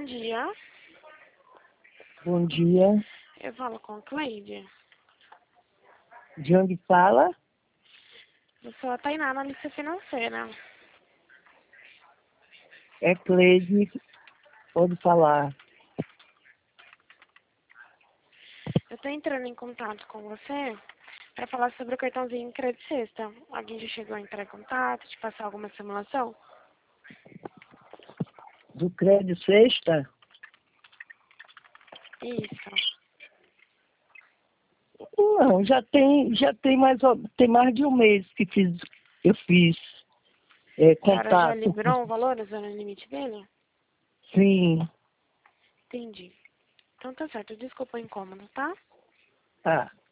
Bom dia. Bom dia. Eu falo com a Cleide. De onde fala? Eu sou a Tainá, analista financeira. É Cleide. Pode falar. Eu tô entrando em contato com você para falar sobre o cartãozinho Crédito Sexta. Alguém já chegou a entrar em contato, te passar alguma simulação? Do Crédito Sexta? Isso. Não, tem mais de um mês que eu fiz A senhora já contato. liberou o valor usando o limite dele? Sim. Entendi. Então tá certo. Desculpa o incômodo, tá? Tá.